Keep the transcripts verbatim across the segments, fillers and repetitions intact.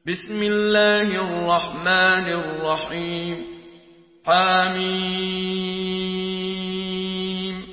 بسم الله الرحمن الرحيم حميم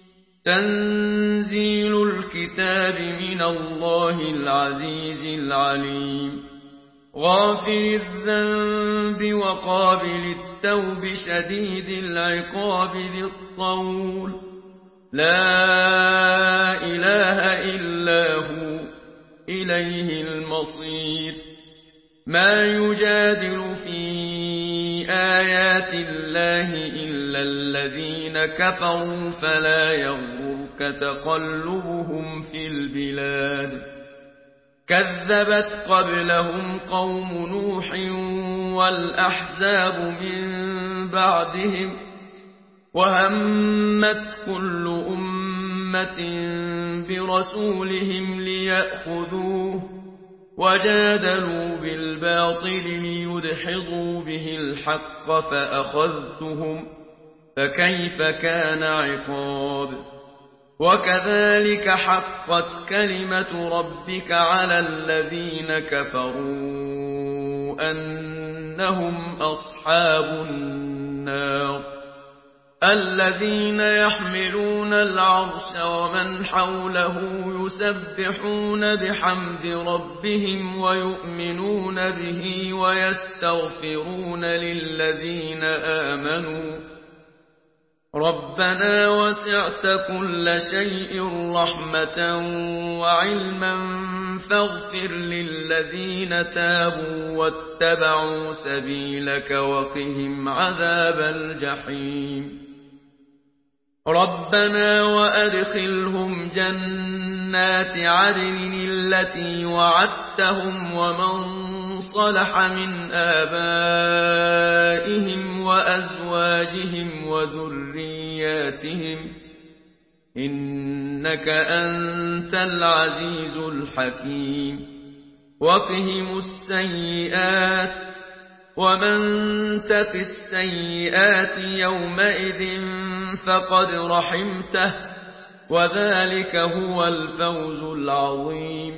تنزيل الكتاب من الله العزيز العليم غافر الذنب وقابل التوب شديد العقاب ذي الطول لا إله إلا هو إليه المصير ما يجادل في آيات الله إلا الذين كفروا فلا يغرك تقلبهم في البلاد كذبت قبلهم قوم نوح والأحزاب من بعدهم وهمت كل أمة برسولهم ليأخذوه وجادلوا بالباطل ليدحضوا به الحق فأخذتهم فكيف كان عقاب وكذلك حقت كلمة ربك على الذين كفروا أنهم أصحاب النار الذين يحملون العرش ومن حوله يسبحون بحمد ربهم ويؤمنون به ويستغفرون للذين آمنوا ربنا وسعت كل شيء رحمة وعلما فاغفر للذين تابوا واتبعوا سبيلك وقهم عذاب الجحيم ربنا وأدخلهم جنات عدن التي وعدتهم ومن صلح من آبائهم وأزواجهم وذرياتهم إنك أنت العزيز الحكيم وقهم السيئات ومن تق السيئات يومئذ فقد رحمته وذلك هو الفوز العظيم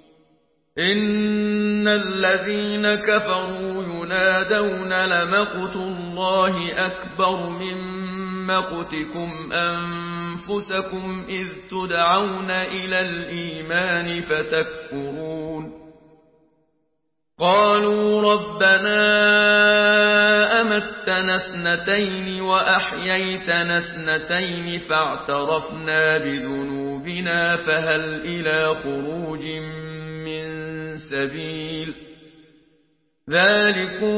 إن الذين كفروا ينادون لمقت الله أكبر من مقتكم أنفسكم إذ تدعون إلى الإيمان فتكفرون قالوا ربنا أمتنا اثنتين وأحييتنا اثنتين فاعترفنا بذنوبنا فهل إلى خروج من سبيل ذلكم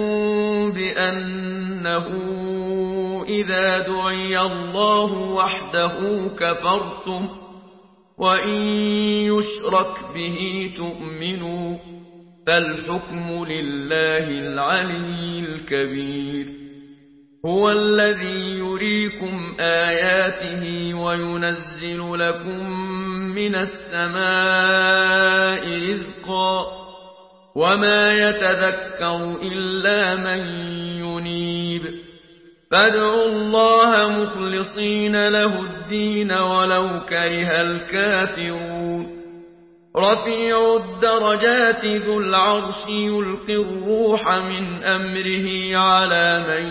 بأنه إذا دعي الله وحده كفرتم وإن يشرك به تؤمنوا فالحكم لله العلي الكبير هو الذي يريكم آياته وينزل لكم من السماء رزقا وما يتذكر إلا من ينيب فادعوا الله مخلصين له الدين ولو كره الكافرون رفيع الدرجات ذو العرش يلقي الروح من أمره على من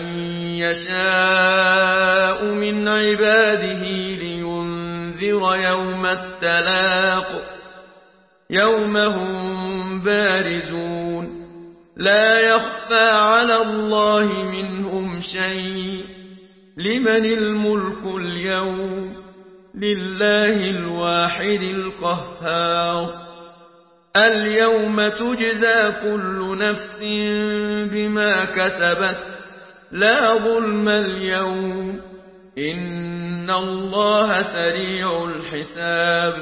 يشاء من عباده لينذر يوم التلاق يوم هم بارزون لا يخفى على الله منهم شيء لمن الملك اليوم لله الواحد القهار اليوم تجزى كل نفس بما كسبت لا ظلم اليوم إن الله سريع الحساب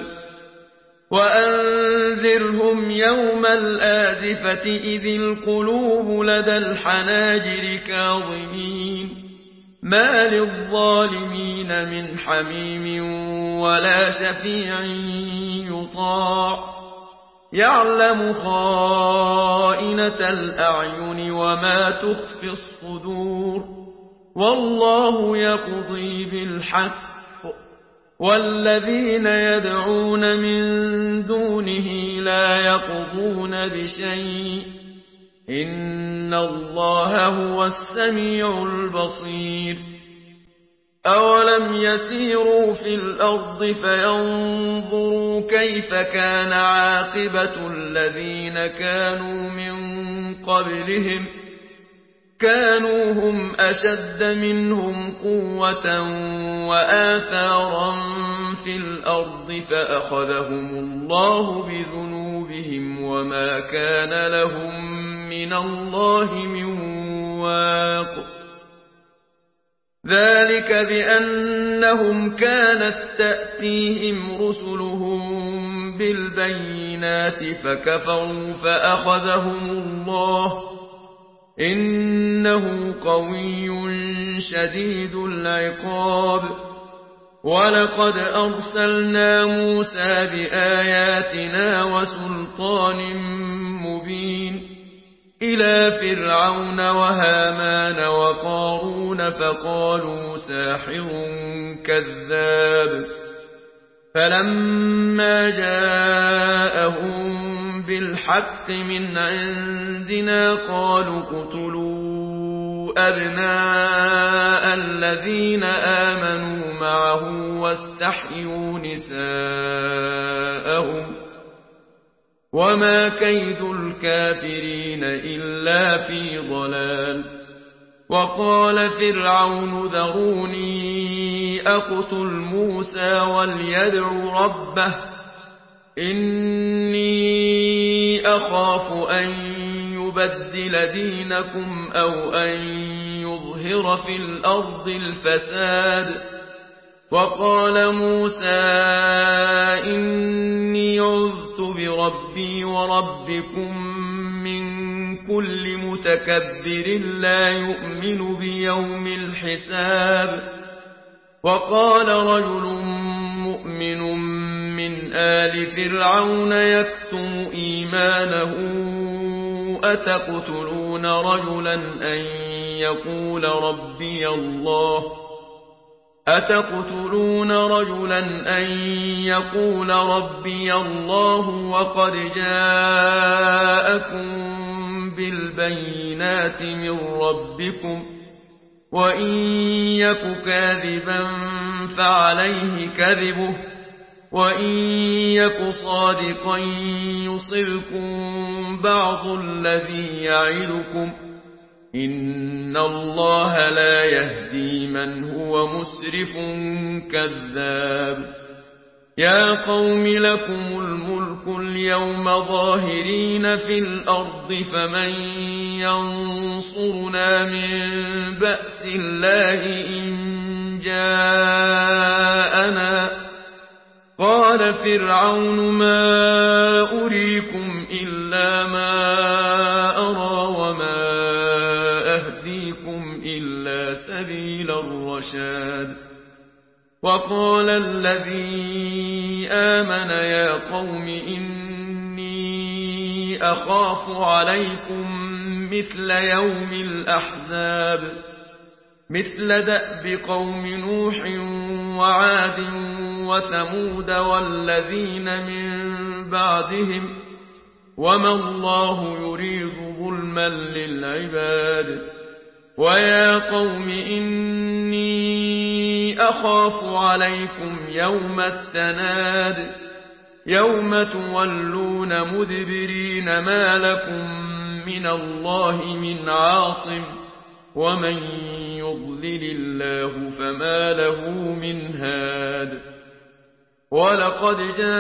وأنذرهم يوم الآزفة إذ القلوب لدى الحناجر كاظمين ما للظالمين من حميم ولا شفيع يطاع يعلم خائنة الأعين وما تخفي الصدور والله يقضي بالحق والذين يدعون من دونه لا يقضون بشيء إن الله هو السميع البصير أولم يسيروا في الأرض فينظروا كيف كان عاقبة الذين كانوا من قبلهم كانوا هم أشد منهم قوة وآثارا في الأرض فأخذهم الله بذنوبهم وما كان لهم من الله من واق ذلك بأنهم كانت تأتيهم رسلهم بالبينات فكفروا فأخذهم الله إنه قوي شديد العقاب ولقد أرسلنا موسى بآياتنا وسلطان مبين إلى فرعون وهامان وقارون فقالوا ساحر كذاب فلما جاءهم بالحق من عندنا قالوا اقتلوا أبناء الذين آمنوا معه واستحيوا نساءهم وما كيد الكافرين إلا في ضلال وقال فرعون ذروني أقتل موسى وليدع ربه إني أخاف أن يبدل دينكم أو أن يظهر في الأرض الفساد وقال موسى إني عذت بربي وربكم من كل متكبر لا يؤمن بيوم الحساب وقال رجل مؤمن من آل فرعون يكتم إيمانه أتقتلون رجلا أن يقول ربي الله أتقتلون رجلا أن يقول ربي الله وقد جاءكم بالبينات من ربكم وإن يك كاذبا فعليه كذبه وإن يك صادقا يصبكم بعض الذي يعدكم إن الله لا يهدي من هو مسرف كذاب يا قوم لكم الملك اليوم ظاهرين في الأرض فمن ينصرنا من بأس الله إن جاءنا قال فرعون ما أريكم إلا ما أرى وما أهديكم إلا سبيل الرشاد وقال الذي آمن يا قوم إني أخاف عليكم مثل يوم الأحزاب مثل دأب قوم نوح وعاد وثمود والذين من بعدهم وما الله يريد ظلما للعباد ويا قوم إني أخاف عليكم يوم التناد يوم تولون مدبرين ما لكم من الله من عاصم ومن يضلل الله فما له من هاد ولقد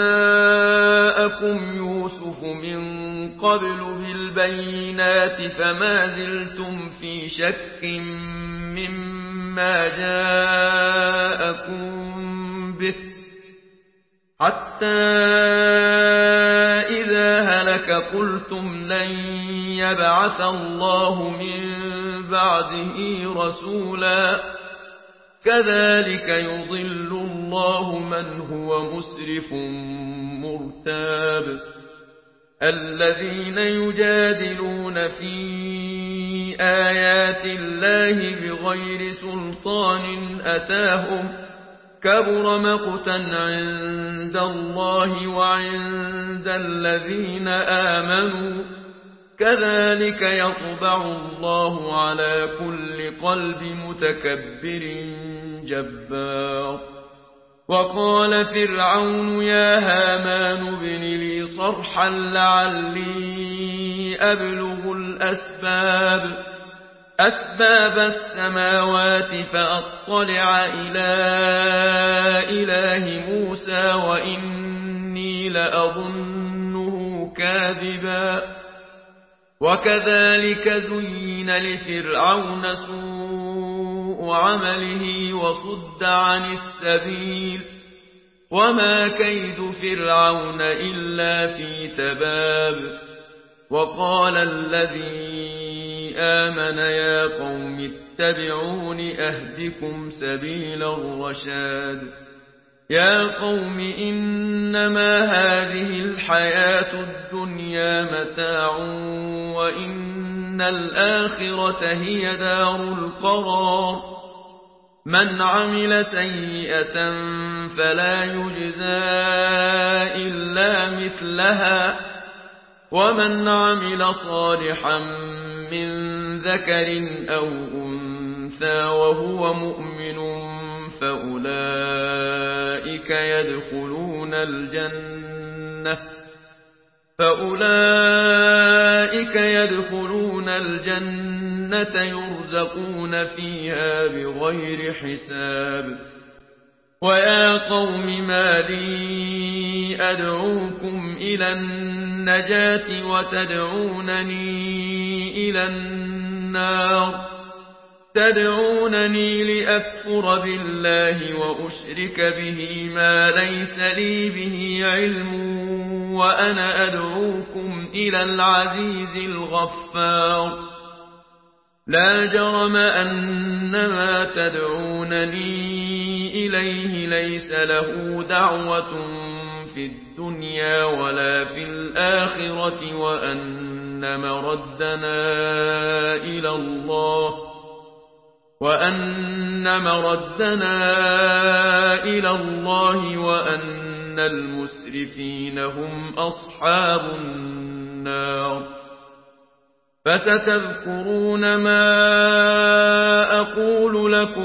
جاءكم يوسف من قبل بالبينات فما زلتم في شك مما جاءكم به حتى إذا هلك قلتم لن يبعث الله من بعده رسولا كذلك يضل الله من هو مسرف مرتاب الذين يجادلون في آيات الله بغير سلطان أتاهم كبر مقتا عند الله وعند الذين آمنوا كذلك يطبع الله على كل قلب متكبر جبار. وقال فرعون يا هامان ابن لي صرحا لعلي أبلغ الأسباب أسباب السماوات فأطلع إلى إله موسى وإني لأظنه كاذبا. وكذلك زين لفرعون سوء عمله وصد عن السبيل وما كيد فرعون إلا في تباب. وقال الذي آمن يا قوم اتبعون أهدكم سبيل الرشاد. يا قوم إنما هذه الحياة الدنيا متاع وإن الآخرة هي دار القرار. من عمل سيئة فلا يجزى إلا مثلها ومن عمل صالحا من ذكر أو أنثى وهو مؤمن فأولئك يدخلون الجنة فأولئك يدخلون الجنة يرزقون فيها بغير حساب. ويا قوم ما لي أدعوكم إلى النجاة وتدعونني إلى النار تدعونني لأكفر بالله وأشرك به ما ليس لي به علم وأنا أدعوكم إلى العزيز الغفار. لا جرم أن ما تدعونني إليه ليس له دعوة في الدنيا ولا في الآخرة وأن مردنا إلى الله وأن مردنا إلى الله وأن المسرفين هم أصحاب النار. فستذكرون ما أقول لكم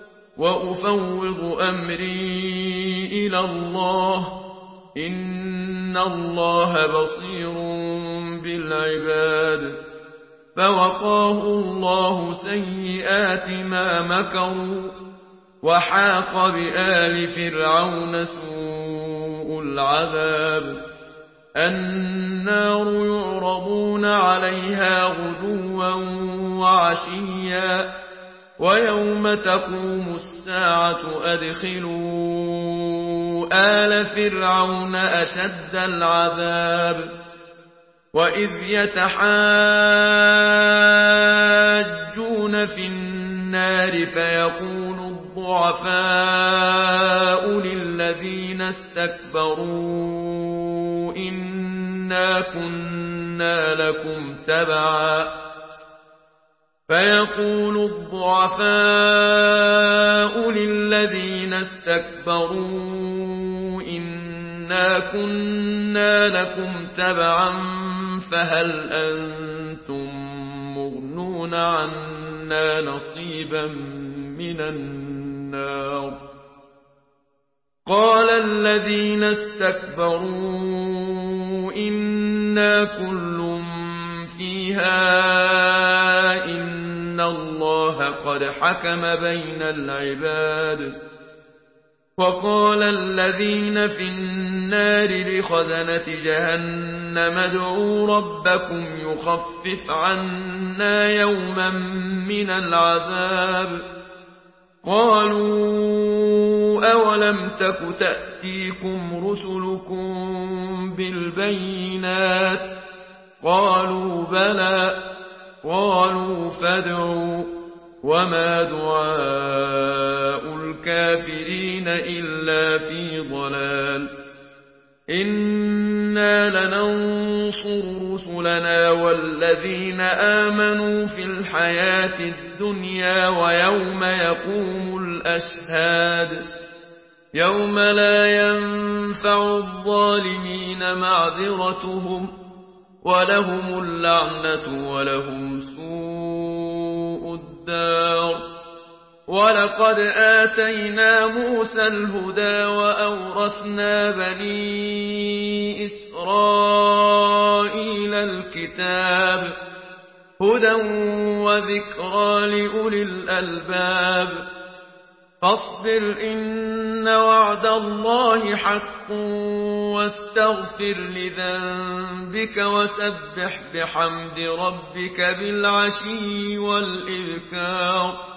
وأفوض أمري إلى الله إن الله بصير بالعباد. فوقاه الله سيئات ما مكروا وحاق بآل فرعون سوء العذاب. النار يعرضون عليها غدوا وعشيا ويوم تقوم الساعة أدخلوا آل فرعون أشد العذاب. وإذ يتحاجون في النار فيقول الضعفاء للذين استكبروا إنا كنا لكم تبعا فيقول الضعفاء للذين استكبروا إنا كنا لكم تبعا فهل أنتم مغنون عنا نصيبا من النار. قال الذين استكبروا إنا كل فيها إن الله قد حكم بين العباد. وقال الذين في النار لخزنة جهنم ادعوا ربكم يخفف عنا يوما من العذاب. قالوا أولم تك تأتيكم رسلكم بالبينات قالوا بلى قالوا فادعوا وما دعاء الكافرين إلا في ضلال. إنا لننصر رسلنا والذين آمنوا في الحياة الدنيا ويوم يقوم الأشهاد. يوم لا ينفع الظالمين معذرتهم ولهم اللعنة ولهم سوء الدار. ولقد آتينا موسى الهدى وأورثنا بني إسرائيل الكتاب هدى وذكرى لأولي الألباب. فاصبر إن وعد الله حق واستغفر لذنبك وسبح بحمد ربك بالعشي والإبكار.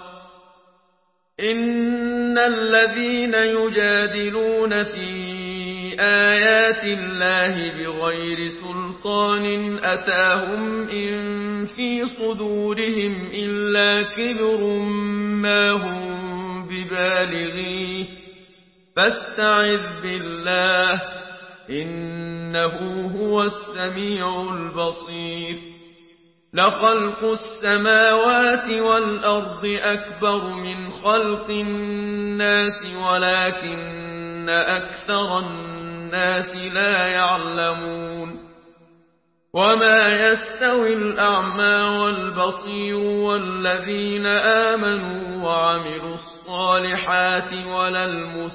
إن الذين يجادلون في آيات الله بغير سلطان أتاهم إن في صدورهم إلا كبر ما هم ببالغيه فاستعذ بالله إنه هو السميع البصير. لخلق السماوات والأرض أكبر من خلق الناس ولكن أكثر الناس لا يعلمون. وما يستوي الأعمى والبصير والذين آمنوا وعملوا الصالحات ولا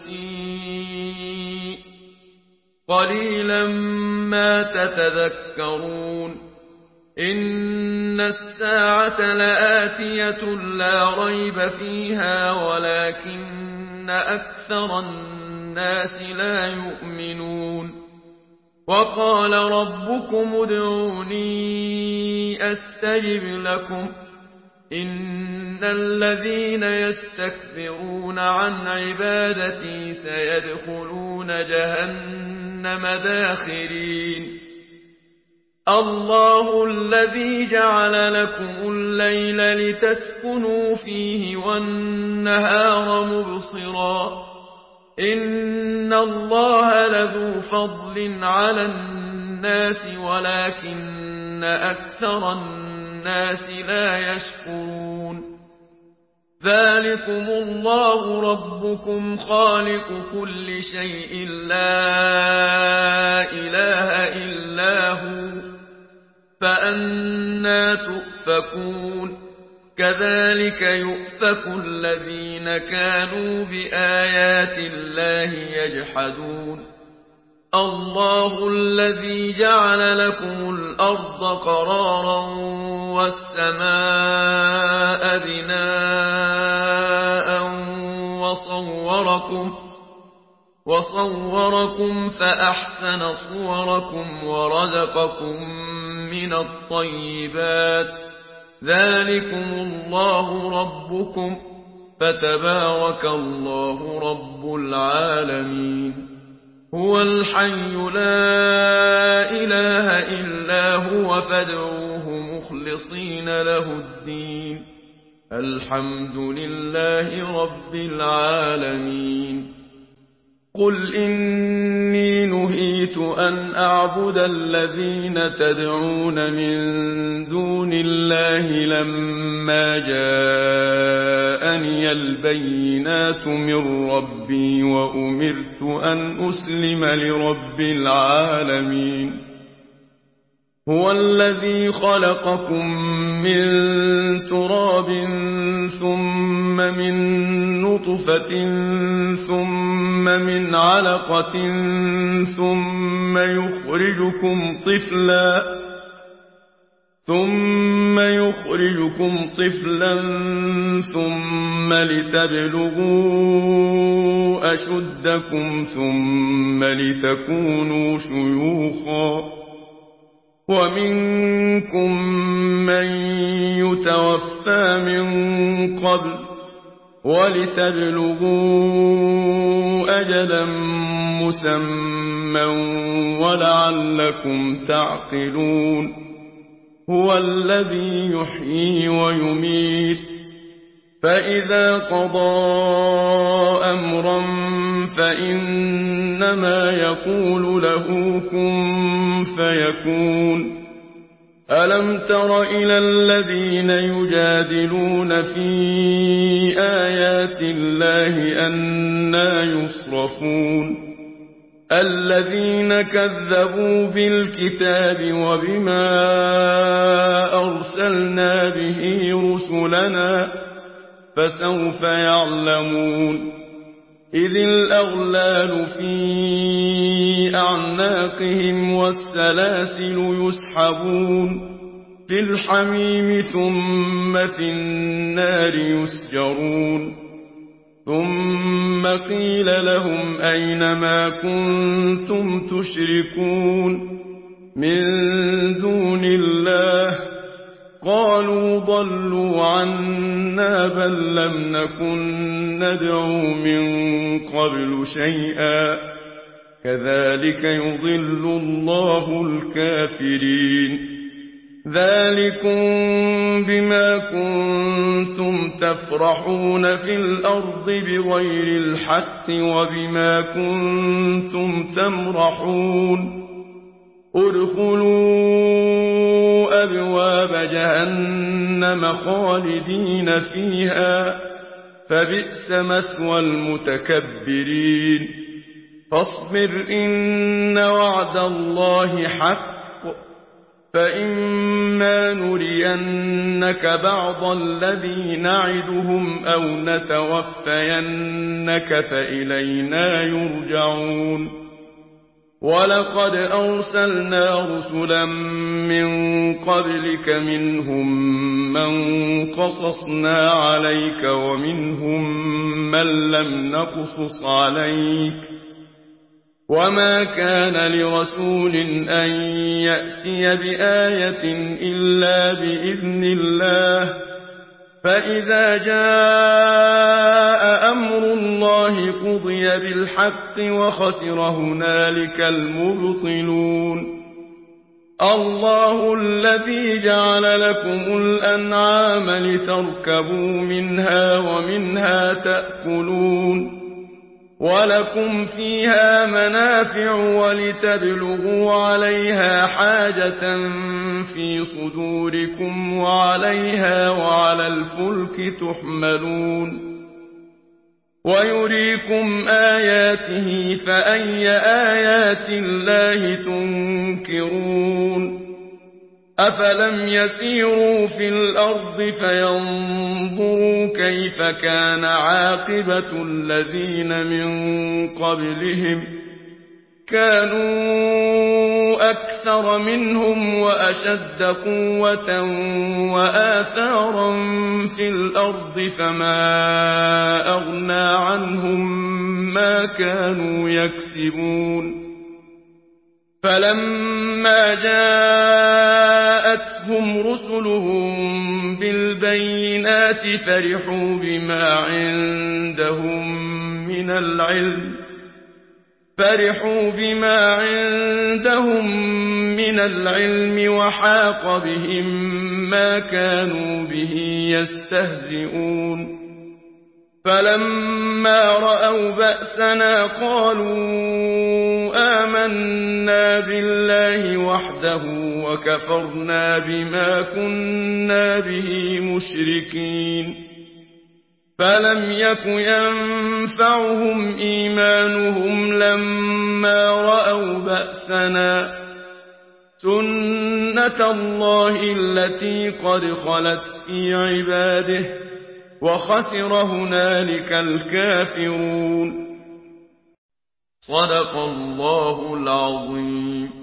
المسيء قليلا ما تتذكرون. إن الساعة لآتية لا ريب فيها ولكن أكثر الناس لا يؤمنون. وقال ربكم ادعوني أستجب لكم إن الذين يستكبرون عن عبادتي سيدخلون جهنم داخرين. الله الذي جعل لكم الليل لتسكنوا فيه والنهار مبصرا إن الله لذو فضل على الناس ولكن أكثر الناس لا يشكرون. ذلكم الله ربكم خالق كل شيء لا إله إلا هو فأنى تؤفكون. كذلك يؤفك الذين كانوا بآيات الله يجحدون. الله الذي جعل لكم الأرض قرارا والسماء بناء وصوركم وصوركم فأحسن صوركم ورزقكم من الطيبات. ذلكم الله ربكم فتبارك الله رب العالمين. هو الحي لا إله إلا هو فادعوه مخلصين له الدين الحمد لله رب العالمين. قل إني نهيت أن أعبد الذين تدعون من دون الله لما جاءني البينات من ربي وأمرت أن أسلم لرب العالمين. هو الذي خلقكم من تراب ثم من نطفة ثم من علقة ثم يخرجكم طفلا ثم يخرجكم طفلا ثم لتبلغوا أشدكم ثم لتكونوا شيوخا ومنكم من يتوفى من قبل ولتبلغوا أجلا مسمى ولعلكم تعقلون. هو الذي يحيي ويميت فإذا قضى أمرا فإنما يقول له كن فيكون. ألم تر إلى الذين يجادلون في آيات الله أنى يصرفون الذين كذبوا بالكتاب وبما أرسلنا به رسلنا فسوف يعلمون إذ الأغلال في أعناقهم والسلاسل يسحبون في الحميم ثم في النار يسجرون ثم قيل لهم أين ما كنتم تشركون من دون الله قالوا ضلوا عنا بل لم نكن ندعو من قبل شيئا كذلك يضل الله الكافرين ذلكم بما كنتم تفرحون في الأرض بغير الحق وبما كنتم تمرحون ادخلوا أبواب جهنم خالدين فيها فبئس مثوى المتكبرين فاصبر إن وعد الله حق فإما نرينك بعض الذي نعدهم أو نتوفينك فإلينا يرجعون ولقد أرسلنا رسلا من قبلك منهم من قصصنا عليك ومنهم من لم نقصص عليك وما كان لرسول أن يأتي بآية إلا بإذن الله فإذا جاء أمر الله قضي بالحق وخسر هنالك المبطلون الله الذي جعل لكم الأنعام لتركبوا منها ومنها تأكلون ولكم فيها منافع ولتبلغوا عليها حاجة في صدوركم وعليها وعلى الفلك تحملون ويريكم آياته فأي آيات الله تنكرون أفلم يسيروا في الأرض فينظروا كيف كان عاقبة الذين من قبلهم كانوا أكثر منهم وأشد قوة وآثارا في الأرض فما أغنى عنهم ما كانوا يكسبون فلما جاءتهم رسلهم بالبينات فرحوا بما عندهم من العلم فرحوا بما عندهم من العلم وحاق بهم ما كانوا به يستهزئون فلما رأوا بأسنا قالوا آمنا بالله وحده وكفرنا بما كنا به مشركين فلم يك ينفعهم إيمانهم لما رأوا بأسنا سنة الله التي قد خلت في عباده وخسر هنالك الكافرون صدق الله العظيم.